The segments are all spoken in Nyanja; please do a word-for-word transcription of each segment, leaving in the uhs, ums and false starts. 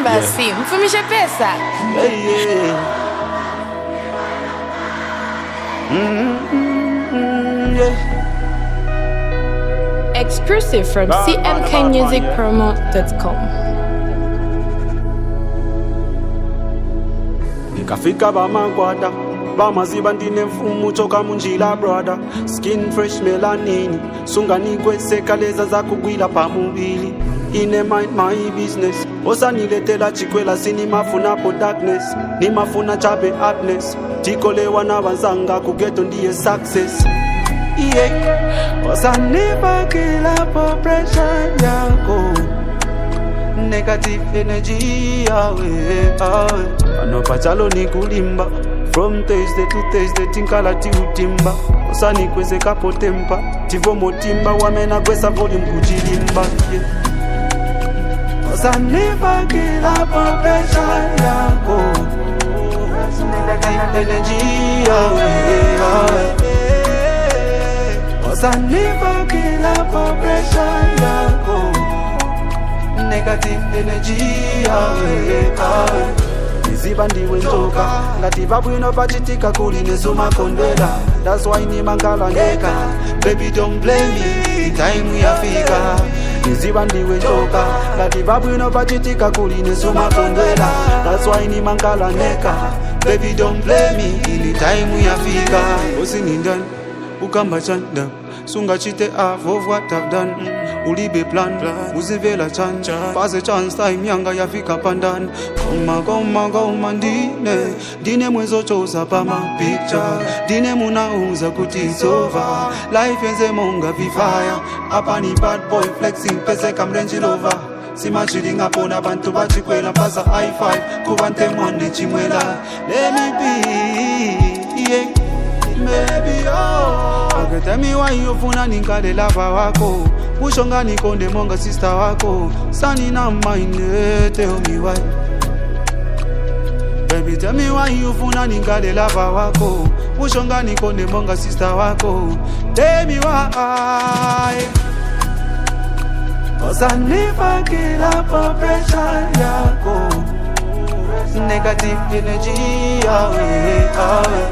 basi, mfumishe pesa. Yeah, yeah. Mm-hmm, yeah. Exclusive from c m k music promo dot com. Nikafika bamangwada bamaziba ndine mfumu choka munjila brother. Skin fresh melanin sunganikwe sekaleza za kugwila pamubili. Ine mind my business osa niletela chikwela sini mafuna po darkness ni mafuna chabe happiness tikolewa na wanzanga kugeto ndiye success. Yeah. Osa nipa kila po pressure yako negative energy yawe awe anopachalo ni kulimba from Thursday to Thursday tinkala ti utimba osa nikweze kapo tempa tivo motimba wamena kwesa volume kujilimba. Yeah. Osa nipa kila po pressure yako negative energy yawe awe osa nipa kila po pressure yako negative energy awe awe niziba ndiwe njoka ngati babwino pachitika kuli nezuma kondwela. That's why ni mangala ndeka baby don't blame me time yafika. Niziba ndiwe njoka ngati babwino pachitika kuli nezuma kondwela. That's why ni mangala ndeka baby don't blame me ili time yafika. Usinindani ukamba chanda sunga chite half of what I've done. Ulibe plan, uzivela chance Fase chance time yanga yafika pandan. Goma goma goma dine Dine mwezo chosa pa ma picture. Dine munauza kuti it's over. Life yenze monga vifaya. Hapa ni bad boy flexing pese kamrenji lover. Sima chilling apona bantu bachikwela pasa high five. Kubante monde chimwela. Let me be, yeah. Maybe oh okay, tell me why you funa ninkale lava wako. Ushonga nikonde monga sister wako. Sani na mind, tell me why. Baby tell me why you funa ninkale lava wako. Ushonga nikonde monga sister wako. Tell me why. Osa nipa kila po pressure yako negative energy awe awe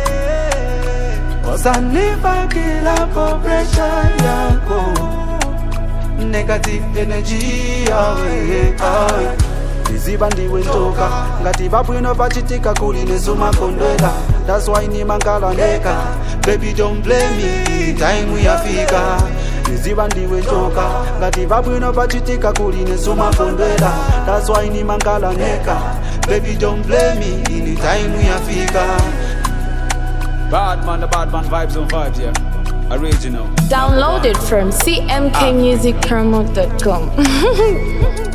osa nipa kila po pressure yako negative energy awe awe niziba ndiwe njoka ngati babwino pachitika kuli nezuma kondwela. That's why ni mangala ndeka baby don't blame me time yafika. Niziba ndiwe njoka ngati babwino pachitika kuli nezuma kondwela. That's why ni mangala ndeka baby don't blame me ili time yafika. Bad man, the bad man vibes on vibes, yeah. Original. Download it from c m k music promo dot com.